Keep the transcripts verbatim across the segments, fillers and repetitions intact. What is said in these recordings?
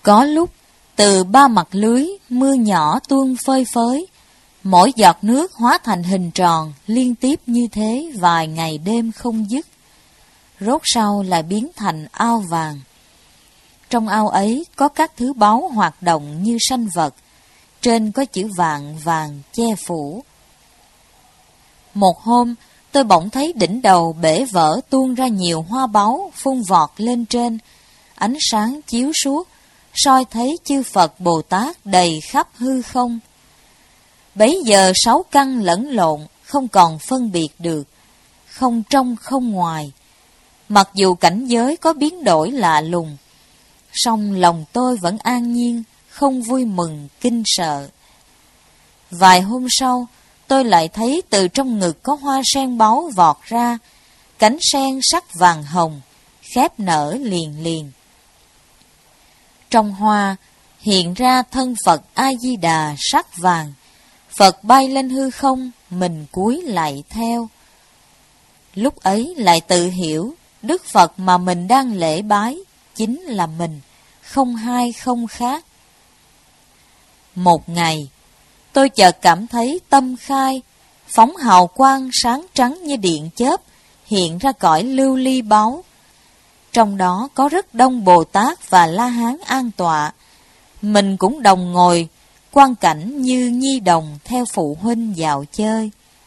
Có lúc, từ ba mặt lưới, mưa nhỏ tuôn phơi phới, mỗi giọt nước hóa thành hình tròn, liên tiếp như thế vài ngày đêm không dứt. Rốt sau lại biến thành ao vàng. Trong ao ấy có các thứ báu hoạt động như sanh vật, trên có chữ vạn vàng che phủ. Một hôm, tôi bỗng thấy đỉnh đầu bể vỡ tuôn ra nhiều hoa báu phun vọt lên trên, ánh sáng chiếu suốt, soi thấy chư Phật Bồ Tát đầy khắp hư không. Bấy giờ sáu căn lẫn lộn, không còn phân biệt được, không trong không ngoài. Mặc dù cảnh giới có biến đổi lạ lùng, song lòng tôi vẫn an nhiên, không vui mừng, kinh sợ. Vài hôm sau, tôi lại thấy từ trong ngực có hoa sen báu vọt ra, cánh sen sắc vàng hồng, khép nở liền liền. Trong hoa hiện ra thân Phật A-di-đà sắc vàng, Phật bay lên hư không, mình cúi lạy theo. Lúc ấy lại tự hiểu, Đức Phật mà mình đang lễ bái chính là mình, không hai không khác. Một ngày, tôi chợt cảm thấy tâm khai, phóng hào quang sáng trắng như điện chớp, hiện ra cõi lưu ly báu. Trong đó có rất đông Bồ Tát và La Hán an tọa. Mình cũng đồng ngồi, quan cảnh như nhi đồng theo phụ huynh dạo chơi.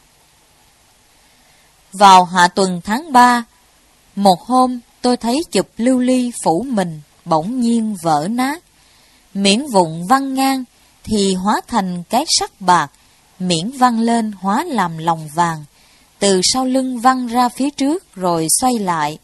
Vào hạ tuần tháng ba, một hôm tôi thấy chụp lưu ly phủ mình bỗng nhiên vỡ nát. Miễn vụn văng ngang thì hóa thành cái sắc bạc, miễn văng lên hóa làm lòng vàng, từ sau lưng văng ra phía trước rồi xoay lại.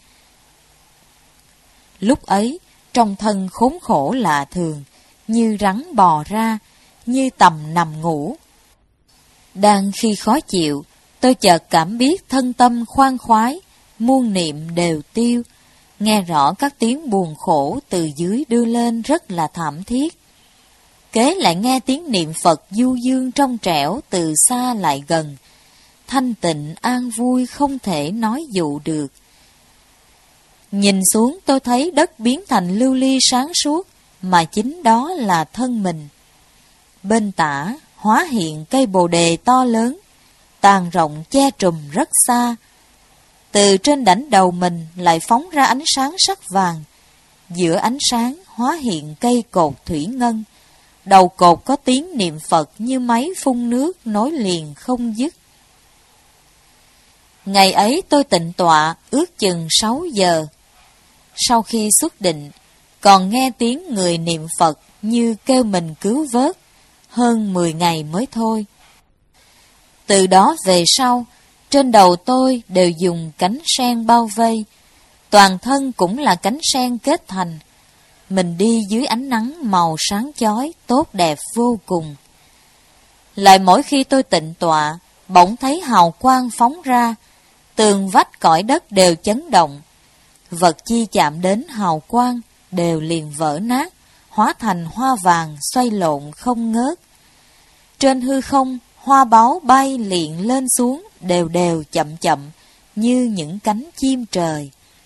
Lúc ấy, trong thân khốn khổ lạ thường, như rắn bò ra, như tầm nằm ngủ. Đang khi khó chịu, tôi chợt cảm biết thân tâm khoan khoái, muôn niệm đều tiêu, nghe rõ các tiếng buồn khổ từ dưới đưa lên rất là thảm thiết. Kế lại nghe tiếng niệm Phật du dương trong trẻo từ xa lại gần, thanh tịnh an vui không thể nói dụ được. Nhìn xuống tôi thấy đất biến thành lưu ly sáng suốt, mà chính đó là thân mình. Bên tả hóa hiện cây bồ đề to lớn, tàn rộng che trùm rất xa. Từ trên đảnh đầu mình lại phóng ra ánh sáng sắc vàng. Giữa ánh sáng hóa hiện cây cột thủy ngân. Đầu cột có tiếng niệm Phật như máy phun nước nối liền không dứt. Ngày ấy tôi tịnh tọa ước chừng sáu giờ. Sau khi xuất định, còn nghe tiếng người niệm Phật như kêu mình cứu vớt, hơn mười ngày mới thôi. Từ đó về sau, trên đầu tôi đều dùng cánh sen bao vây, toàn thân cũng là cánh sen kết thành. Mình đi dưới ánh nắng màu sáng chói, tốt đẹp vô cùng. Lại mỗi khi tôi tịnh tọa, bỗng thấy hào quang phóng ra, tường vách cõi đất đều chấn động. Vật chi chạm đến hào quang đều liền vỡ nát, hóa thành hoa vàng xoay lộn không ngớt. Trên hư không, hoa báu bay liền lên xuống, đều đều chậm chậm, như những cánh chim trời.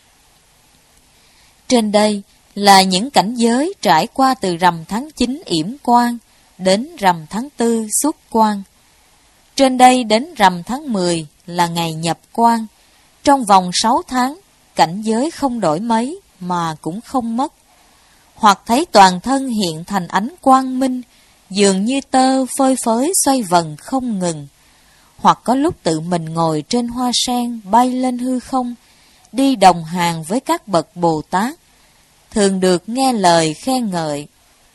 Trên đây là những cảnh giới trải qua từ rằm tháng chín yểm quang đến rằm tháng tư xuất quang. Trên đây đến rằm tháng mười là ngày nhập quang. Trong vòng sáu tháng, cảnh giới không đổi mấy mà cũng không mất. Hoặc thấy toàn thân hiện thành ánh quang minh, dường như tơ phơi phới xoay vần không ngừng. Hoặc có lúc tự mình ngồi trên hoa sen bay lên hư không, đi đồng hàng với các bậc Bồ Tát, thường được nghe lời khen ngợi.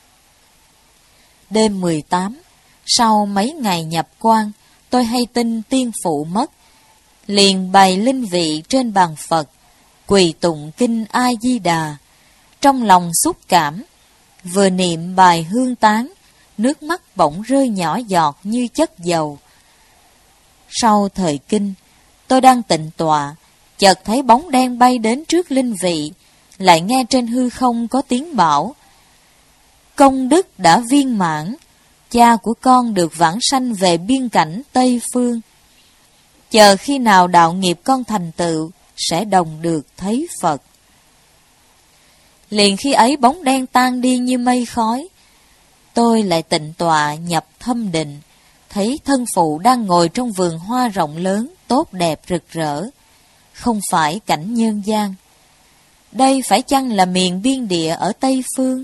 Đêm mười tám, sau mấy ngày nhập quan, tôi hay tin tiên phụ mất, liền bày linh vị trên bàn Phật, quỳ tụng kinh A-di-đà, trong lòng xúc cảm, vừa niệm bài hương tán, nước mắt bỗng rơi nhỏ giọt như chất dầu. Sau thời kinh, tôi đang tịnh tọa, chợt thấy bóng đen bay đến trước linh vị, lại nghe trên hư không có tiếng bảo: công đức đã viên mãn, cha của con được vãng sanh về biên cảnh Tây Phương. Chờ khi nào đạo nghiệp con thành tựu, sẽ đồng được thấy Phật. Liền khi ấy bóng đen tan đi như mây khói. Tôi lại tịnh tọa nhập thâm định, thấy thân phụ đang ngồi trong vườn hoa rộng lớn, tốt đẹp rực rỡ. Không phải cảnh nhân gian. Đây phải chăng là miền biên địa ở Tây Phương?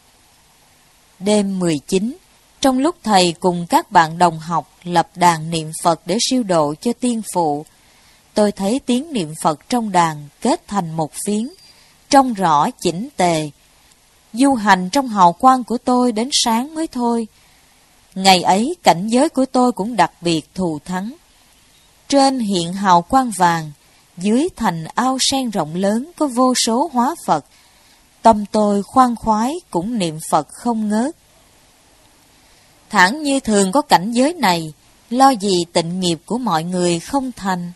Đêm mười chín, trong lúc thầy cùng các bạn đồng học lập đàn niệm Phật để siêu độ cho tiên phụ, tôi thấy tiếng niệm Phật trong đàn kết thành một phiến, trông rõ chỉnh tề. Du hành trong hào quang của tôi đến sáng mới thôi. Ngày ấy cảnh giới của tôi cũng đặc biệt thù thắng. Trên hiện hào quang vàng, dưới thành ao sen rộng lớn có vô số hóa Phật. Tâm tôi khoan khoái cũng niệm Phật không ngớt. Thẳng như thường có cảnh giới này, lo gì tịnh nghiệp của mọi người không thành.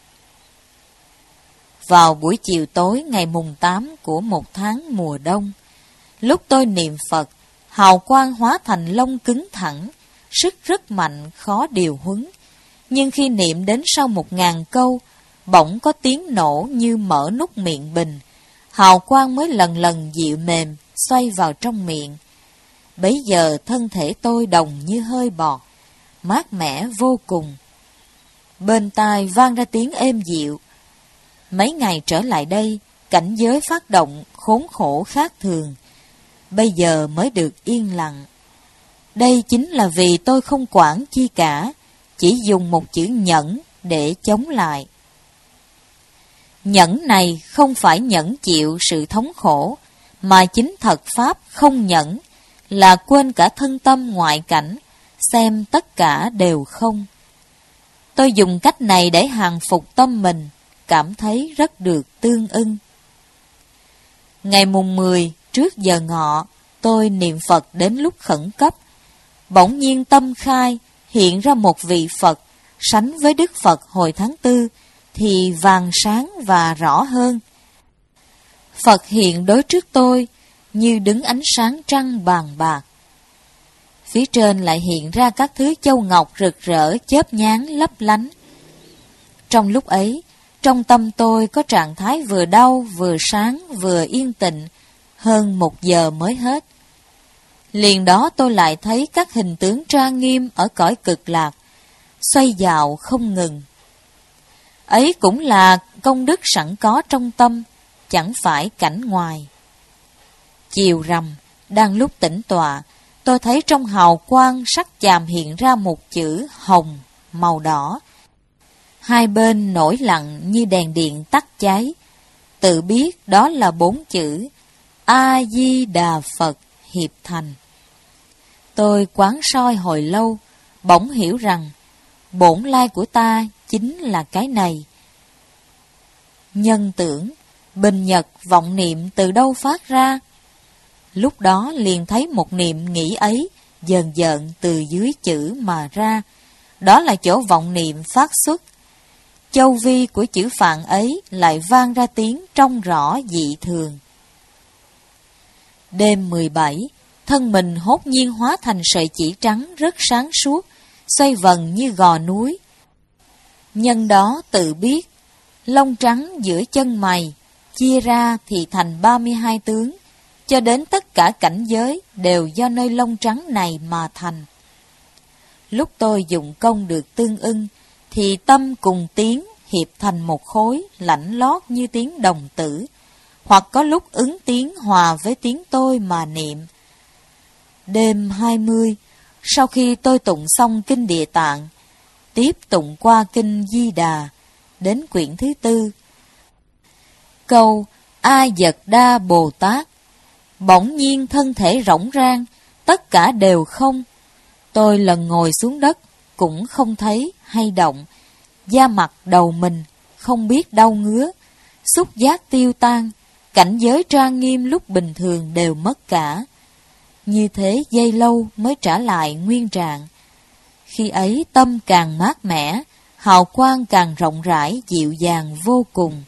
Vào buổi chiều tối ngày mùng tám của một tháng mùa đông, lúc tôi niệm Phật, hào quang hóa thành lông cứng thẳng, sức rất mạnh, khó điều huấn. Nhưng khi niệm đến sau một ngàn câu, bỗng có tiếng nổ như mở nút miệng bình, hào quang mới lần lần dịu mềm, xoay vào trong miệng. Bấy giờ thân thể tôi đồng như hơi bọt, mát mẻ vô cùng. Bên tai vang ra tiếng êm dịu. Mấy ngày trở lại đây, cảnh giới phát động khốn khổ khác thường. Bây giờ mới được yên lặng. Đây chính là vì tôi không quản chi cả, chỉ dùng một chữ nhẫn để chống lại. Nhẫn này không phải nhẫn chịu sự thống khổ, mà chính thật pháp không nhẫn, là quên cả thân tâm ngoại cảnh, xem tất cả đều không. Tôi dùng cách này để hàng phục tâm mình, cảm thấy rất được tương ưng. Ngày mùng mười, trước giờ ngọ, tôi niệm Phật đến lúc khẩn cấp. Bỗng nhiên tâm khai, hiện ra một vị Phật, sánh với Đức Phật hồi tháng tư, thì vàng sáng và rõ hơn. Phật hiện đối trước tôi, như đứng ánh sáng trăng bàn bạc. Phía trên lại hiện ra các thứ châu ngọc rực rỡ, chớp nháng lấp lánh. Trong lúc ấy, trong tâm tôi có trạng thái vừa đau, vừa sáng, vừa yên tịnh, hơn một giờ mới hết. Liền đó tôi lại thấy các hình tướng trang nghiêm ở cõi cực lạc, xoay dạo không ngừng. Ấy cũng là công đức sẵn có trong tâm, chẳng phải cảnh ngoài. Chiều rằm, đang lúc tĩnh tọa, tôi thấy trong hào quang sắc chàm hiện ra một chữ hồng, màu đỏ. Hai bên nổi lặng như đèn điện tắt cháy. Tự biết đó là bốn chữ A-di-đà Phật hiệp thành. Tôi quán soi hồi lâu, bỗng hiểu rằng bổn lai của ta chính là cái này. Nhân tưởng, bình nhật, vọng niệm từ đâu phát ra? Lúc đó liền thấy một niệm nghĩ ấy dần dần từ dưới chữ mà ra. Đó là chỗ vọng niệm phát xuất. Châu vi của chữ phạn ấy lại vang ra tiếng trong rõ dị thường. Đêm mười bảy, thân mình hốt nhiên hóa thành sợi chỉ trắng rất sáng suốt, xoay vần như gò núi. Nhân đó tự biết, lông trắng giữa chân mày, chia ra thì thành ba mươi hai tướng, cho đến tất cả cảnh giới đều do nơi lông trắng này mà thành. Lúc tôi dụng công được tương ưng, thì tâm cùng tiếng hiệp thành một khối lạnh lót như tiếng đồng tử, hoặc có lúc ứng tiếng hòa với tiếng tôi mà niệm. Đêm hai mươi, sau khi tôi tụng xong kinh Địa Tạng, tiếp tụng qua kinh Di Đà, đến quyển thứ tư. Câu A Dật Đa Bồ Tát, bỗng nhiên thân thể rỗng rang, tất cả đều không. Tôi lần ngồi xuống đất, cũng không thấy hay động, da mặt đầu mình không biết đau ngứa, xúc giác tiêu tan, cảnh giới trang nghiêm lúc bình thường đều mất cả. Như thế giây lâu mới trả lại nguyên trạng. Khi ấy tâm càng mát mẻ, hào quang càng rộng rãi dịu dàng vô cùng.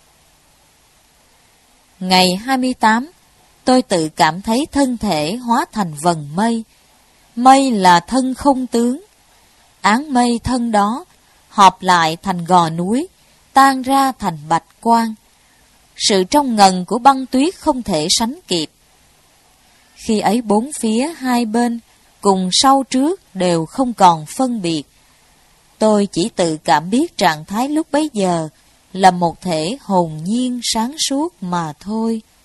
Ngày hai mươi tám, tôi tự cảm thấy thân thể hóa thành vần mây. Mây là thân không tướng. Áng mây thân đó, họp lại thành gò núi, tan ra thành bạch quang. sự trong ngần của băng tuyết không thể sánh kịp. Khi ấy bốn phía hai bên, cùng sau trước đều không còn phân biệt. Tôi chỉ tự cảm biết trạng thái lúc bấy giờ là một thể hồn nhiên sáng suốt mà thôi.